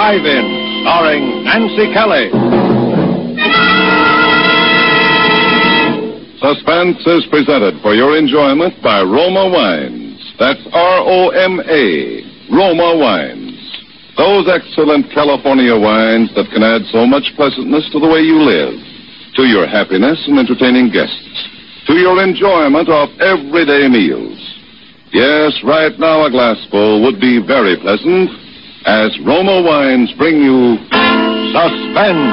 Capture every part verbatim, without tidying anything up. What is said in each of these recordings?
Drive-In, starring Nancy Kelly. Suspense is presented for your enjoyment by Roma Wines. That's R O M A, Roma Wines. Those excellent California wines that can add so much pleasantness to the way you live, to your happiness in entertaining guests, to your enjoyment of everyday meals. Yes, right now a glassful would be very pleasant as Roma Wines bring you Suspense.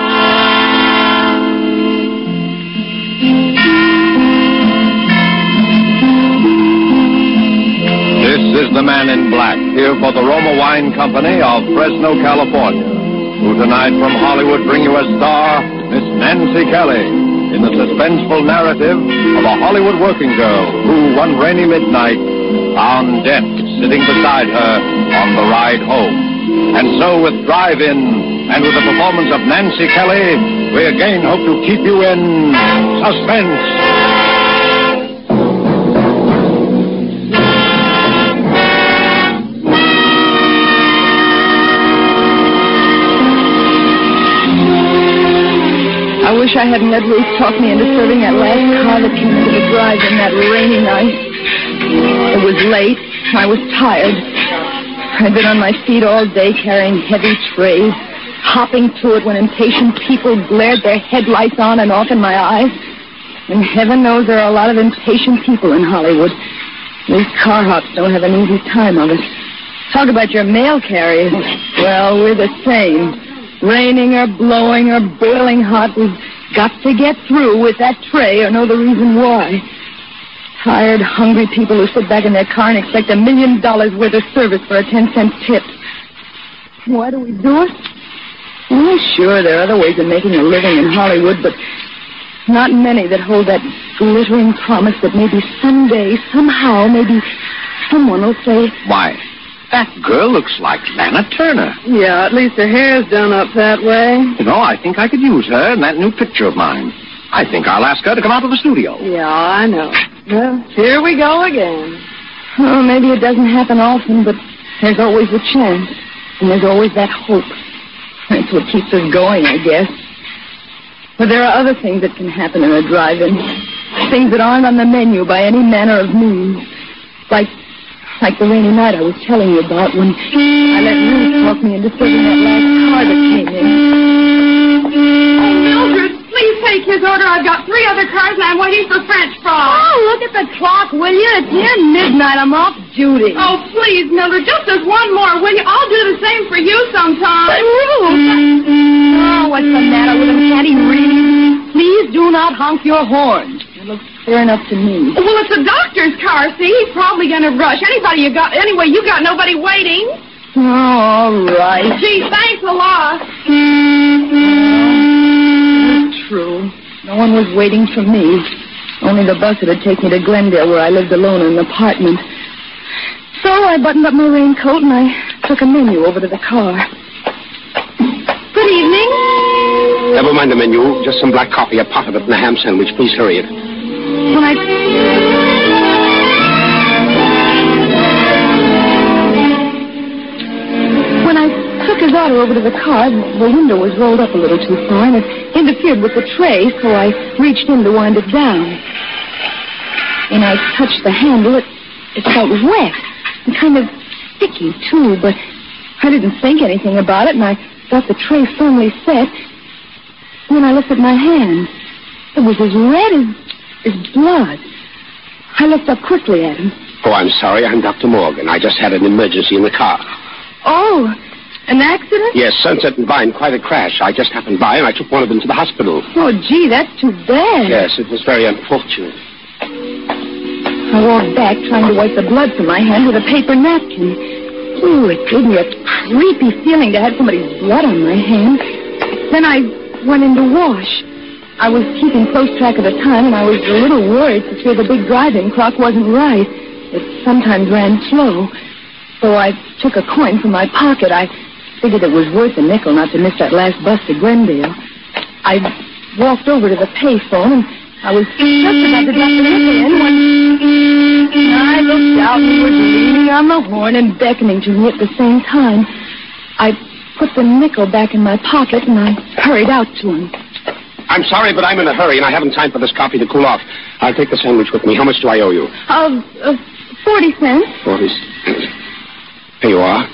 This is the Man in Black, here for the Roma Wine Company of Fresno, California, who tonight from Hollywood bring you a star, Miss Nancy Kelly, in the suspenseful narrative of a Hollywood working girl who, one rainy midnight, found death sitting beside her on the ride home. And so with Drive-In and with the performance of Nancy Kelly, we again hope to keep you in suspense. I wish I hadn't let Ruth talk me into serving that last car that came into the drive-in that rainy night. It was late. I was tired. I'd been on my feet all day carrying heavy trays, hopping to it when impatient people glared their headlights on and off in my eyes. And heaven knows there are a lot of impatient people in Hollywood. These car hops don't have an easy time of it. Talk about your mail carriers. Well, we're the same. Raining or blowing or boiling hot, we've got to get through with that tray or know the reason why. Tired, hungry people who sit back in their car and expect a million dollars worth of service for a ten-cent tip. Why do we do it? Well, sure, there are other ways of making a living in Hollywood, but not many that hold that glittering promise that maybe someday, somehow, maybe someone will say, Why, that girl looks like Lana Turner. yeah, at least her hair's done up that way. You know, I think I could use her in that new picture of mine. I think I'll ask her to come out to the studio. Yeah, I know. Well, here we go again. Oh, maybe it doesn't happen often, but there's always a chance. And there's always that hope. That's what keeps us going, I guess. But there are other things that can happen in a drive-in. Things that aren't on the menu by any manner of means. Like, like the rainy night I was telling you about when I let Ruth talk me into serving that last car that came in. Oh, Mildred, please take his order. I've got three other cars and I'm waiting for French fries. Oh, look at the clock, will you? It's near midnight. I'm off duty. Oh, please, Mildred, just as one more, will you? I'll do the same for you sometime. But Ruth! Oh, what's the matter with him? Can't he read? Please do not honk your horn. It looks fair enough to me. Well, it's the doctor's car, see? He's probably going to rush. Anybody you got, anyway, you got nobody waiting. Oh, all right. Gee, thanks a lot. It's true. No one was waiting for me. Only the bus that would take me to Glendale, where I lived alone in an apartment. So I buttoned up my raincoat and I took a menu over to the car. Good evening. Never mind the menu. Just some black coffee, a pot of it, and a ham sandwich. Please hurry it. When I... When I took his order over to the car, the window was rolled up a little too far, and it interfered with the tray, so I reached in to wind it down. When I touched the handle, it, it felt wet and kind of sticky, too, but I didn't think anything about it, and I got the tray firmly set. When I looked at my hand, it was as red as, as blood. I looked up quickly at him. Oh, I'm sorry. I'm Doctor Morgan. I just had an emergency in the car. Oh, an accident? Yes, Sunset and Vine, quite a crash. I just happened by, and I took one of them to the hospital. Oh, gee, that's too bad. Yes, it was very unfortunate. I walked back, trying to wipe the blood from my hand with a paper napkin. Ooh, it gave me a creepy feeling to have somebody's blood on my hand. Then I went in to wash. I was keeping close track of the time, and I was a little worried to fear the big drive-in clock wasn't right. It sometimes ran slow. So I took a coin from my pocket. I figured it was worth a nickel not to miss that last bus to Glendale. I walked over to the payphone, and I was just about to drop the nickel in when I looked out and he was leaning on the horn and beckoning to me at the same time. I put the nickel back in my pocket, and I hurried out to him. I'm sorry, but I'm in a hurry, and I haven't time for this coffee to cool off. I'll take the sandwich with me. How much do I owe you? Uh, uh forty cents. Forty cents. Here you are.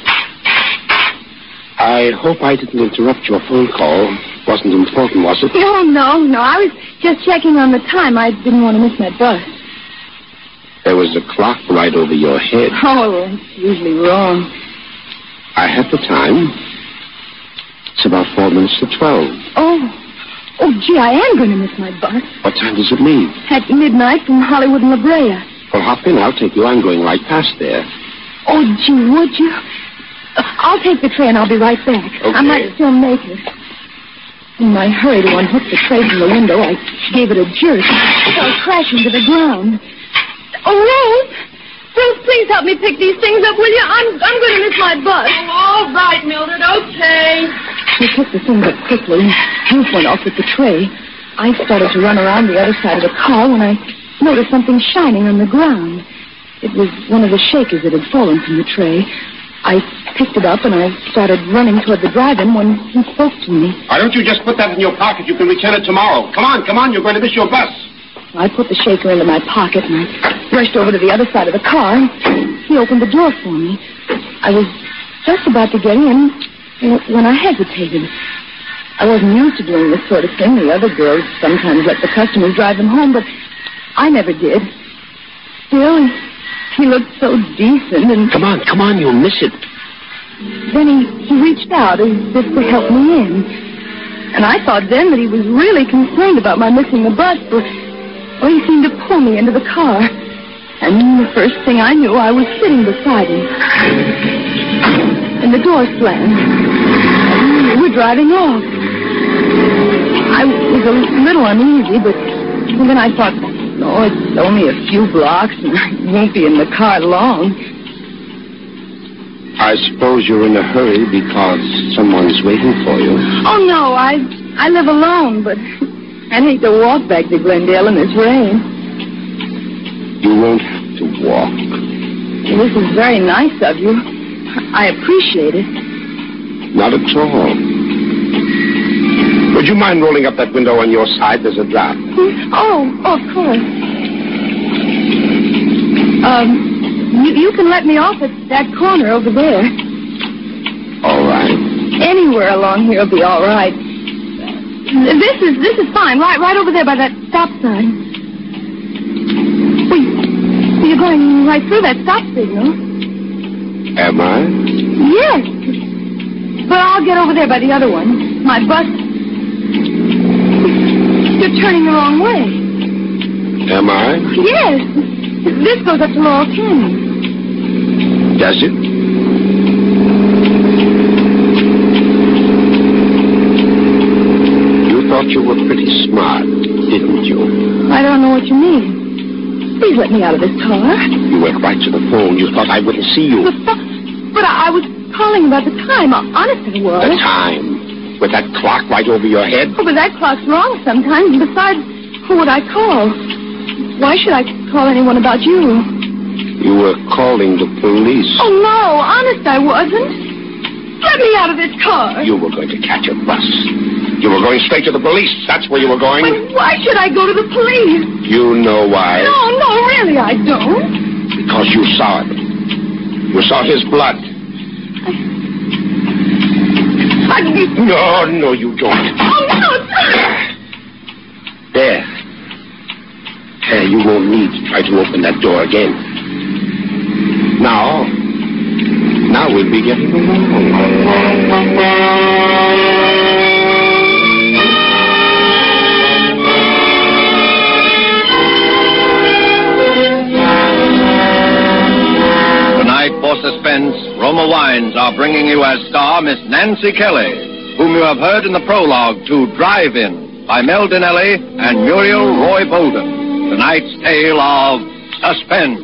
I hope I didn't interrupt your phone call. Wasn't important, was it? No, no, no. I was just checking on the time. I didn't want to miss my bus. There was a clock right over your head. Oh, it's usually wrong. I have the time. It's about four minutes to twelve. Oh. Oh, gee, I am going to miss my bus. What time does it leave? At midnight from Hollywood and La Brea. Well, hop in. I'll take you. I'm going right past there. Oh, gee, would you? I'll take the tray and I'll be right back. Okay. I might still make it. In my hurry to unhook the tray from the window, I gave it a jerk. It fell crashing to the ground. Oh, Rose! Rose, please help me pick these things up, will you? I'm I'm going to miss my bus. Oh, all right, Mildred, okay. She took the things up quickly. Ruth went off with the tray. I started to run around the other side of the car when I noticed something shining on the ground. It was one of the shakers that had fallen from the tray. I picked it up and I started running toward the drive-in when he spoke to me. Why don't you just put that in your pocket? You can return it tomorrow. Come on, come on. You're going to miss your bus. I put the shaker into my pocket and I rushed over to the other side of the car. He opened the door for me. I was just about to get in when I hesitated. I wasn't used to doing this sort of thing. The other girls sometimes let the customers drive them home, but I never did. Still, he looked so decent and... Come on, come on, you'll miss it. Then he, he reached out as if to help me in. And I thought then that he was really concerned about my missing the bus, for well, he seemed to pull me into the car. And the first thing I knew, I was sitting beside him. And the door slammed. And we were driving off. I was a little uneasy, but then I thought, oh, it's only a few blocks, and I won't be in the car long. I suppose you're in a hurry because someone's waiting for you. Oh, no, I I live alone, but I'd hate to walk back to Glendale in this rain. You won't have to walk. This is very nice of you. I appreciate it. Not at all. Would you mind rolling up that window on your side? There's a draft. Oh, oh, of course. Um, you, you can let me off at that corner over there. All right. Anywhere along here will be all right. This is this is fine. Right, right over there by that stop sign. Wait, you're going right through that stop signal. Am I? Yes. But I'll get over there by the other one. My bus. You're turning the wrong way. Am I? Yes. This goes up to Laurel Canyon. Does it? You thought you were pretty smart, didn't you? I don't know what you mean. Please let me out of this car. You went right to the phone. You thought I wouldn't see you. But, but I, I was calling about the time. Honest it was. The time? With that clock right over your head? Oh, but that clock's wrong sometimes. And besides, who would I call? Why should I call anyone about you? You were calling the police. Oh, no. Honest, I wasn't. Let me out of this car. You were going to catch a bus. You were going straight to the police. That's where you were going. But why should I go to the police? You know why. No, no, really, I don't. Because you saw it. You saw his blood. I... No, no, you don't. Oh, no. There. There, you won't need to try to open that door again. Now, now we'll be getting along. Tonight, for suspense, Roma Wines are bringing you as star Miss Nancy Kelly, whom you have heard in the prologue to Drive-In by Mel Dinelli and Muriel Roy Bolden. Tonight's tale of suspense.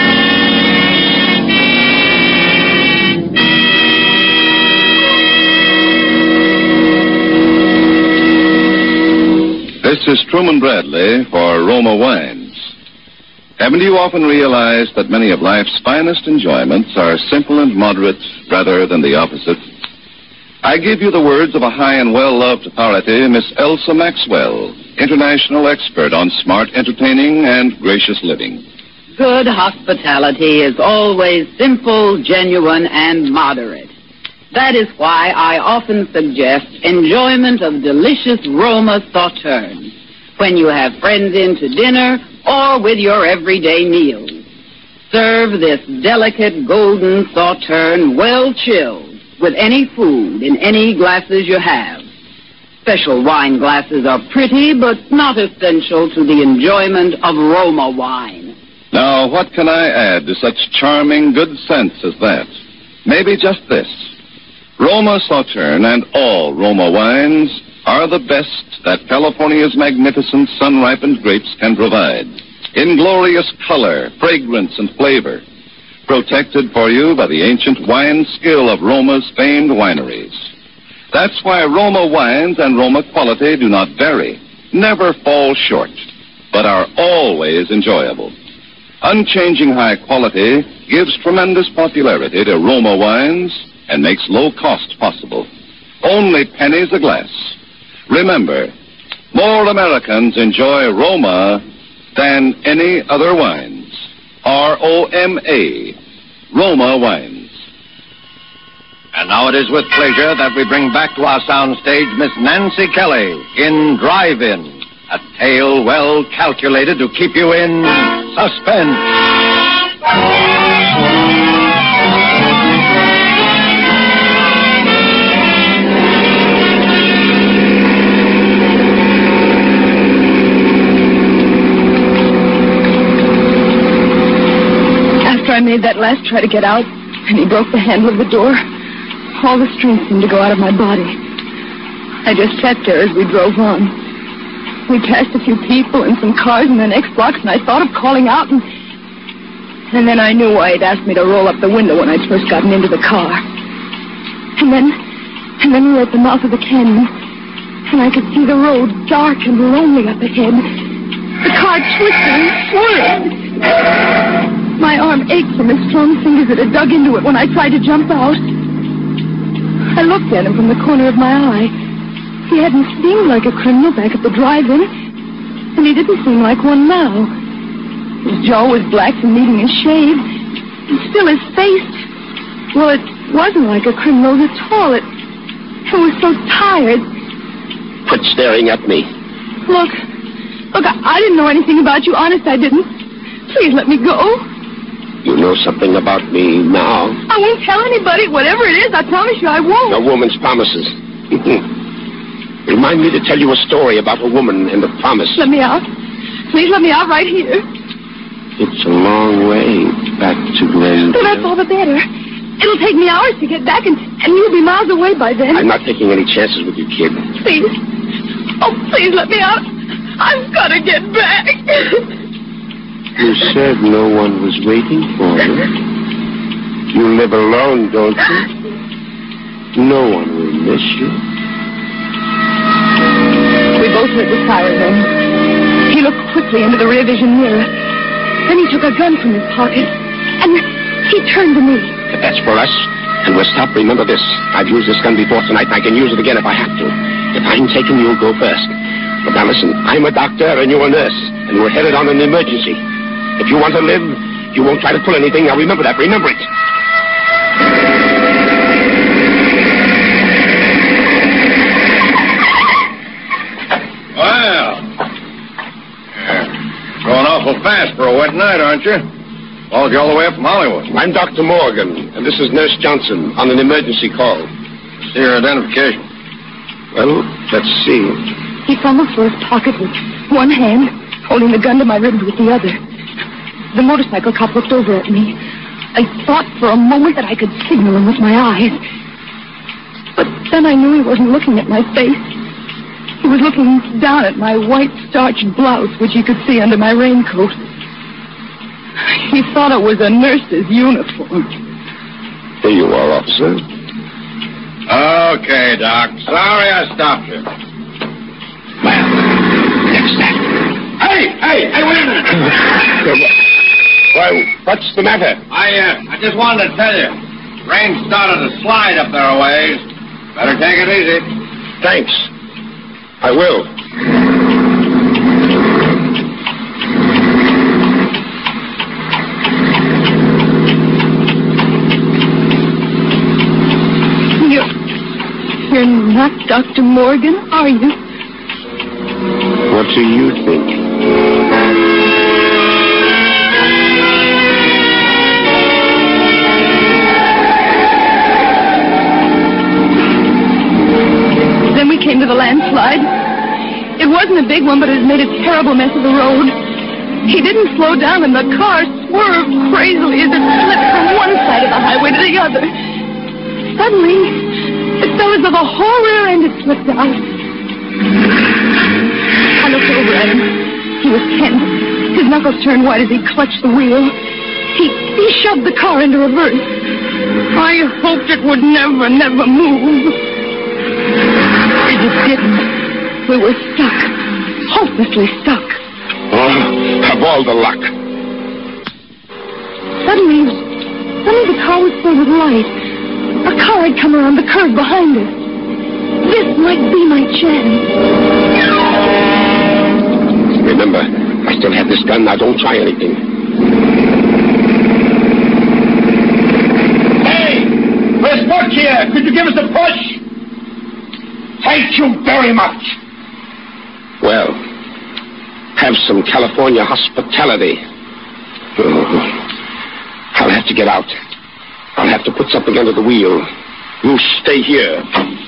This is Truman Bradley for Roma Wines. Haven't you often realized that many of life's finest enjoyments are simple and moderate rather than the opposite? I give you the words of a high and well-loved authority, Miss Elsa Maxwell, international expert on smart entertaining and gracious living. Good hospitality is always simple, genuine, and moderate. That is why I often suggest enjoyment of delicious Roma Sauterne when you have friends in to dinner or with your everyday meals. Serve this delicate golden Sauterne well chilled with any food in any glasses you have. Special wine glasses are pretty, but not essential to the enjoyment of Roma wine. Now, what can I add to such charming good sense as that? Maybe just this. Roma Sauterne and all Roma wines are the best that California's magnificent sun-ripened grapes can provide, in glorious color, fragrance, and flavor, protected for you by the ancient wine skill of Roma's famed wineries. That's why Roma wines and Roma quality do not vary, never fall short, but are always enjoyable. Unchanging high quality gives tremendous popularity to Roma wines and makes low cost possible. Only pennies a glass. Remember, more Americans enjoy Roma than any other wines. R O M A, Roma wines. And now it is with pleasure that we bring back to our soundstage Miss Nancy Kelly in Drive-In, a tale well calculated to keep you in suspense. After I made that last try to get out, and he broke the handle of the door, all the strength seemed to go out of my body. I just sat there as we drove on. We passed a few people and some cars in the next blocks, and I thought of calling out, and and then I knew why he'd asked me to roll up the window when I'd first gotten into the car. And then, and then we were at the mouth of the canyon, and I could see the road dark and lonely up ahead. The car twisted and swerved. My arm ached from his strong fingers that had dug into it when I tried to jump out. I looked at him from the corner of my eye. He hadn't seemed like a criminal back at the drive-in, and he didn't seem like one now. His jaw was black and neat and shaved, and still his face, well, it wasn't like a criminal's at all. It, it was so tired. Quit staring at me. Look, look, I, I didn't know anything about you. Honest, I didn't. Please let me go. You know something about me now. I won't tell anybody. Whatever it is, I promise you I won't. A woman's promises. Remind me to tell you a story about a woman and a promise. Let me out. Please let me out right here. It's a long way back to Glendale. Well, that's all the better. It'll take me hours to get back, and, and you'll be miles away by then. I'm not taking any chances with you, kid. Please. Oh, please let me out. I've got to get back. You said no one was waiting for you. You live alone, don't you? No one will miss you. We both heard the siren then. He looked quickly into the rear vision mirror. Then he took a gun from his pocket, and he turned to me. If that's for us, and we're stopped, remember this. I've used this gun before tonight, and I can use it again if I have to. If I'm taken, you'll go first. But now listen, I'm a doctor and you're a nurse, and we're headed on an emergency. If you want to live, you won't try to pull anything. Now remember that. Remember it. Well, yeah. Going awful fast for a wet night, aren't you? Followed you all the way up from Hollywood. I'm Doctor Morgan, and this is Nurse Johnson on an emergency call. See your identification. Well, let's see. He fumbled for his pocket with one hand, holding the gun to my ribs with the other. The motorcycle cop looked over at me. I thought for a moment that I could signal him with my eyes. But then I knew he wasn't looking at my face. He was looking down at my white starched blouse, which he could see under my raincoat. He thought it was a nurse's uniform. Here you are, officer. Okay, Doc. Sorry I stopped you. Well, next that. Hey, hey, hey, wait a minute. Why, what's the matter? I, uh, I just wanted to tell you. Rain started to slide up there a ways. Better take it easy. Thanks. I will. You're not Doctor Morgan, are you? What do you think? Then we came to the landslide. It wasn't a big one, but it had made a terrible mess of the road. He didn't slow down, and the car swerved crazily as it slipped from one side of the highway to the other. Suddenly, it felt as though the whole rear end had slipped out. I looked over at him. He was tense. His knuckles turned white as he clutched the wheel. He, he shoved the car into reverse. I hoped it would never, never move. And it didn't. We were stuck. Hopelessly stuck. Oh, have all the luck. Suddenly, suddenly the car was filled with light. A car had come around the curve behind us. This might be my chance. Remember, I still have this gun. Now don't try anything. Hey! We're stuck here. Could you give us a push? Thank you very much. Well, have some California hospitality. Oh, I'll have to get out. I'll have to put something under the wheel. You stay here.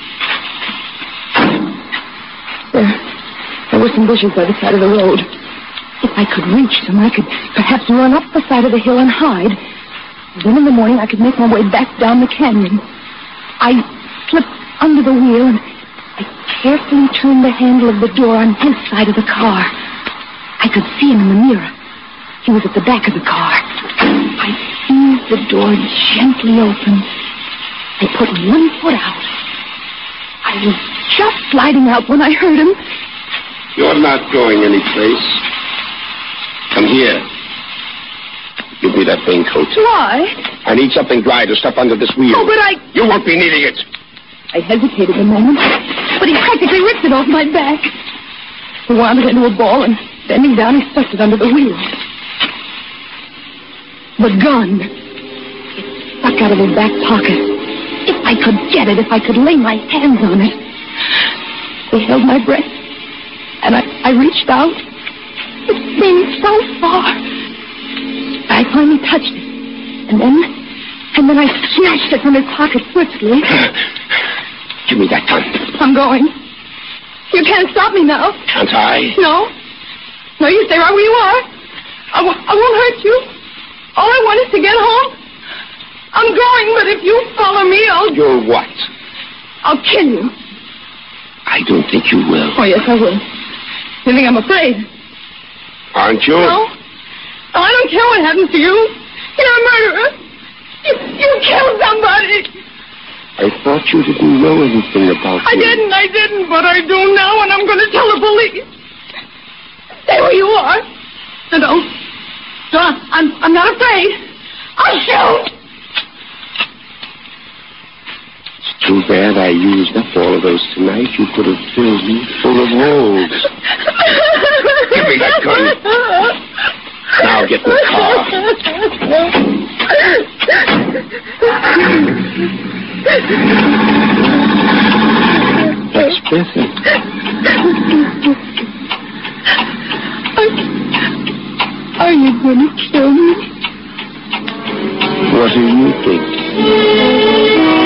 There, there were some bushes by the side of the road. If I could reach them, I could perhaps run up the side of the hill and hide. Then in the morning, I could make my way back down the canyon. I slipped under the wheel and I carefully turned the handle of the door on his side of the car. I could see him in the mirror. He was at the back of the car. I eased the door gently open. I put one foot out. I was just sliding out when I heard him. You're not going anyplace. Come here. Give me that raincoat. Why? I need something dry to stuff under this wheel. Oh, but I... You won't be needing it. I hesitated a moment, but he practically ripped it off my back. He wound it into a ball, and bending down, he stuffed it under the wheel. The gun. It stuck out of his back pocket. If I could get it, if I could lay my hands on it. I held my breath, and I, I reached out. It seemed so far. I finally touched it, and then, and then I snatched it from his pocket swiftly. Give me that gun. I'm going. You can't stop me now. Can't I? No. No, you stay right where you are. I, w- I won't hurt you. All I want is to get home. I'm going, but if you follow me, I'll... You're what? I'll kill you. I don't think you will. Oh, yes, I will. You think I'm afraid? Aren't you? No. No, I don't care what happens to you. You're a murderer. You, you killed somebody. I thought you didn't know anything about I me. didn't, I didn't, but I do now, and I'm going to tell the police. Stay where you are. No, no. No, I'm, I'm not afraid. I'll shoot. It's too bad I used up all of those tonight. You could have filled me full of holes. Give me that gun. Now get in the car. That's better. Are you going to kill me? What do you think?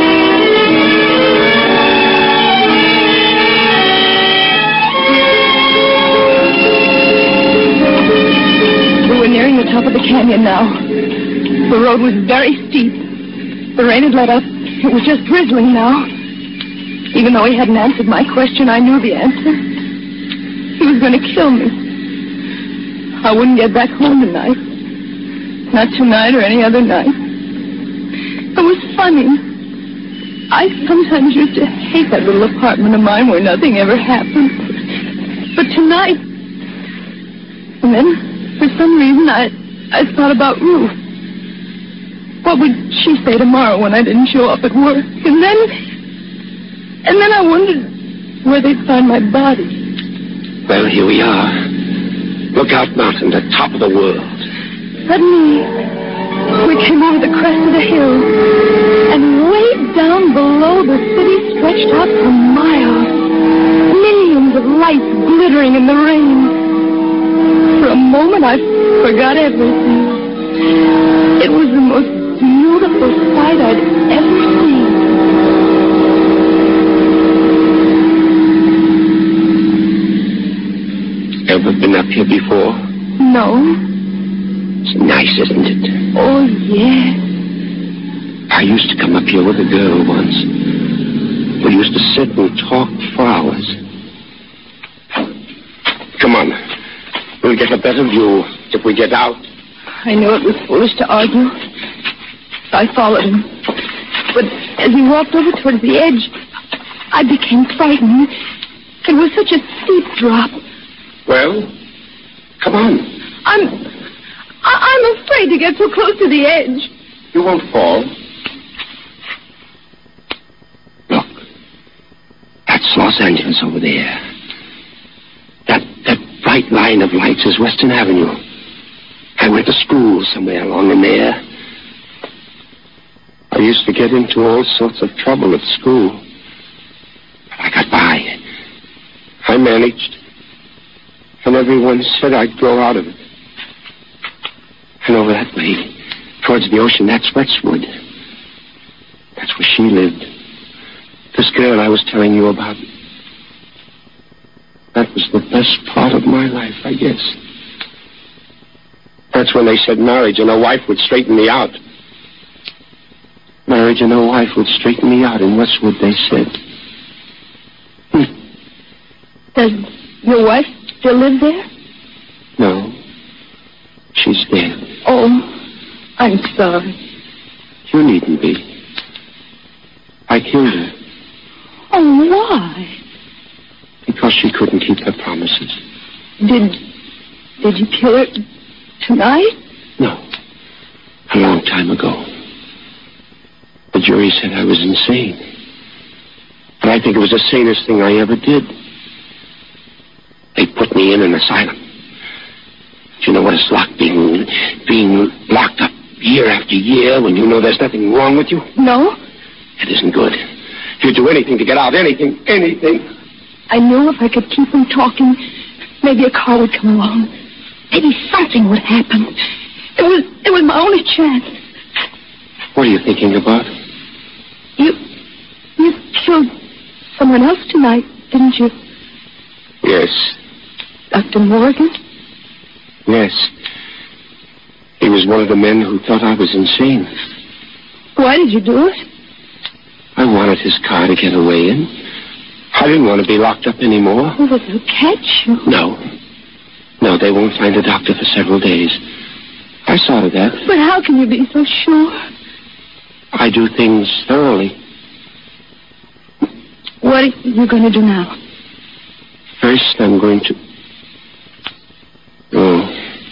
We were nearing the top of the canyon now. The road was very steep. The rain had let up. It was just drizzling now. Even though he hadn't answered my question, I knew the answer. He was going to kill me. I wouldn't get back home tonight. Not tonight or any other night. It was funny. I sometimes used to hate that little apartment of mine where nothing ever happened. But tonight... And then, for some reason, I, I thought about Ruth. What would she say tomorrow when I didn't show up at work? And then... And then I wondered where they'd find my body. Well, here we are. Lookout Mountain, the top of the world. Suddenly, we came over the crest of the hill, and way down below, the city stretched out for miles. Millions of lights glittering in the rain. For a moment, I forgot everything. It was the most beautiful sight I'd ever seen. Ever been up here before? No. It's nice, isn't it? Oh, yes. I used to come up here with a girl once. We used to sit and talk for hours. Come on. We'll get a better view if we get out. I knew it was foolish to argue. I followed him. But as he walked over towards the edge, I became frightened. It was such a steep drop. Well, come on. I'm... I- I'm afraid to get so close to the edge. You won't fall. Look. That's Los Angeles over there. That, that bright line of lights is Western Avenue. I went to school somewhere along in there. I used to get into all sorts of trouble at school. But I got by. I managed. And everyone said I'd grow out of it. And over that way, towards the ocean, that's Westwood. That's where she lived. This girl I was telling you about. That was the best part of my life, I guess. That's when they said marriage and a wife would straighten me out. Marriage and a wife would straighten me out in Westwood, they said. Hmm. Does your wife still live there? No. She's dead. Oh, I'm sorry. You needn't be. I killed her. Oh, why? Because she couldn't keep her promises. Did... Did you kill her tonight? No. A long time ago. The jury said I was insane. But I think it was the sanest thing I ever did. They put me in an asylum. Do you know what it's like being, being locked up year after year when you know there's nothing wrong with you? No. It isn't good. You'd do anything to get out. Anything. Anything. I knew if I could keep him talking, maybe a car would come along. Maybe something would happen. It was it was my only chance. What are you thinking about? You you killed someone else tonight, didn't you? Yes. Doctor Morgan? Yes. He was one of the men who thought I was insane. Why did you do it? I wanted his car to get away in. I didn't want to be locked up anymore. Oh, but they'll catch you. No. No, they won't find a doctor for several days. I saw to that. But how can you be so sure? I do things thoroughly. What are you going to do now? First, I'm going to... Oh.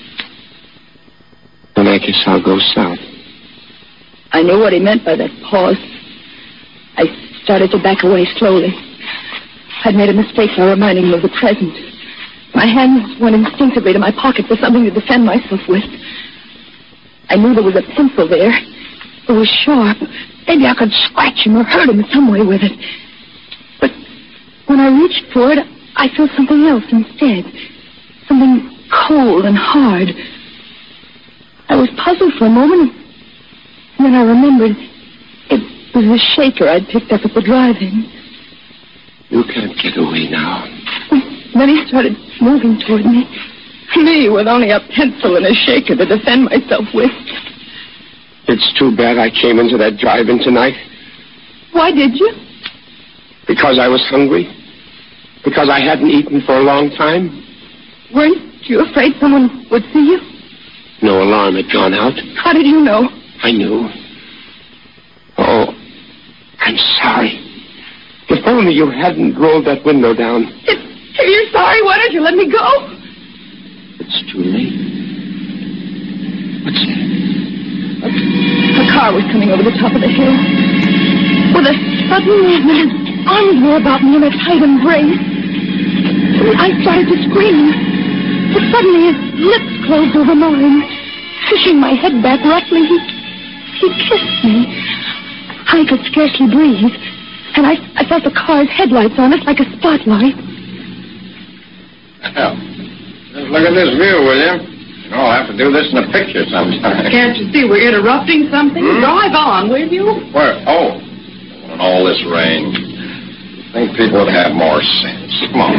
Then I guess I'll go south. I knew what he meant by that pause. I started to back away slowly. I'd made a mistake by reminding him of the present. My hands went instinctively to my pocket for something to defend myself with. I knew there was a pencil there. It was sharp. Maybe I could scratch him or hurt him in some way with it. But when I reached for it, I felt something else instead. Something cold and hard. I was puzzled for a moment, and then I remembered it was the shaker I'd picked up at the drive-in. You can't get away now. Then he started moving toward me. Me, with only a pencil and a shaker to defend myself with. It's too bad I came into that drive-in tonight. Why did you? Because I was hungry. Because I hadn't eaten for a long time. Weren't you afraid someone would see you? No alarm had gone out. How did you know? I knew. Oh, I'm sorry. If only you hadn't rolled that window down. If, if you're sorry, why don't you let me go? It's too late. What's that? A, a car was coming over the top of the hill. With a sudden movement, arms were about me in a tight embrace. I started to scream, but suddenly his lips closed over mine. Pushing my head back roughly, he, he kissed me. I could scarcely breathe, and I, I felt the car's headlights on us like a spotlight. Well, just look at this view, will you? You know, I'll have to do this in a picture sometime. Can't you see we're interrupting something? Hmm? Drive on, will you? Where? Oh, in all this rain. I think people would have more sense. Come on.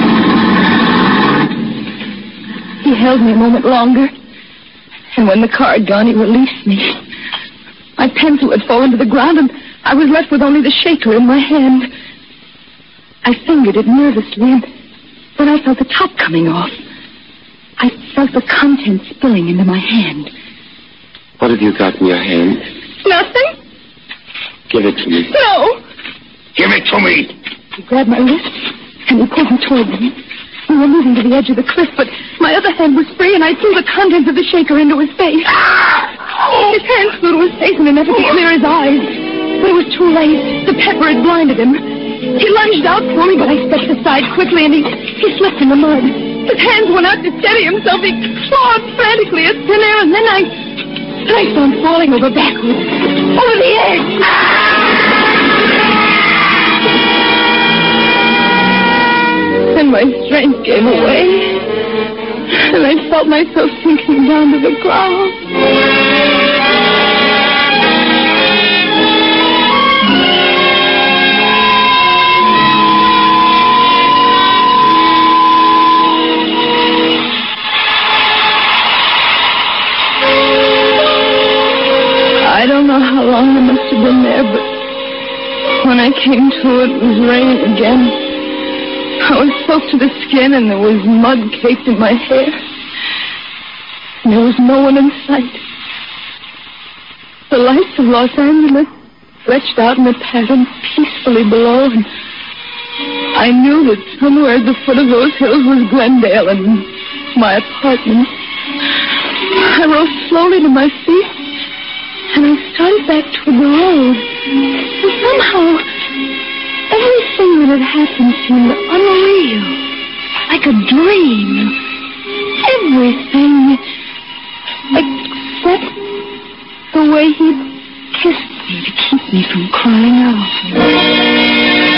He held me a moment longer, and when the car had gone, he released me. My pencil had fallen to the ground, and I was left with only the shaker in my hand. I fingered it nervously, and then I felt the top coming off. I felt the contents spilling into my hand. What have you got in your hand? Nothing. Give it to me. No. Give it to me. He grabbed my wrist, and he pulled me toward him. We were moving to the edge of the cliff, but my other hand was free, and I threw the contents of the shaker into his face. His hand flew to his face in an effort to clear his eyes. But it was too late. The pepper had blinded him. He lunged out for me, but I stepped aside quickly, and he, he slipped in the mud. His hands went out to steady himself. He clawed frantically at thin air, and then I... Then I saw him falling over backwards. Over the edge. And my strength gave away. And I felt myself sinking down to the ground. I don't know how long I must have been there, but when I came to, it was raining again. I was soaked to the skin, and there was mud caked in my hair. And there was no one in sight. The lights of Los Angeles stretched out in a pattern peacefully below, and I knew that somewhere at the foot of those hills was Glendale and my apartment. I rose slowly to my feet, and I started back toward the road. And somehow, everything that had happened seemed unreal, like a dream. Everything, except the way he kissed me to keep me from crying out.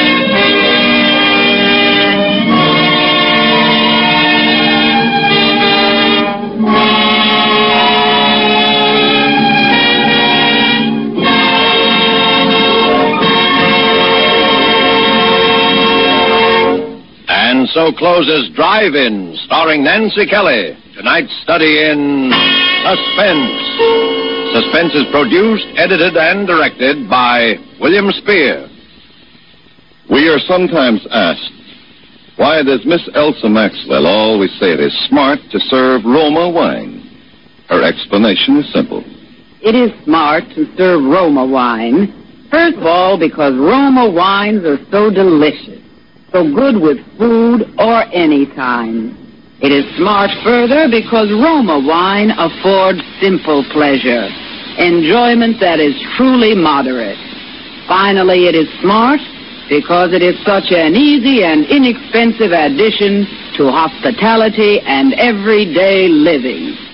And so closes Drive-In, starring Nancy Kelly. Tonight's study in Suspense. Suspense is produced, edited, and directed by William Spear. We are sometimes asked, why does Miss Elsa Maxwell always say it is smart to serve Roma wine? Her explanation is simple. It is smart to serve Roma wine. First of all, because Roma wines are so delicious. So good with food or any time. It is smart further because Roma wine affords simple pleasure, enjoyment that is truly moderate. Finally, it is smart because it is such an easy and inexpensive addition to hospitality and everyday living.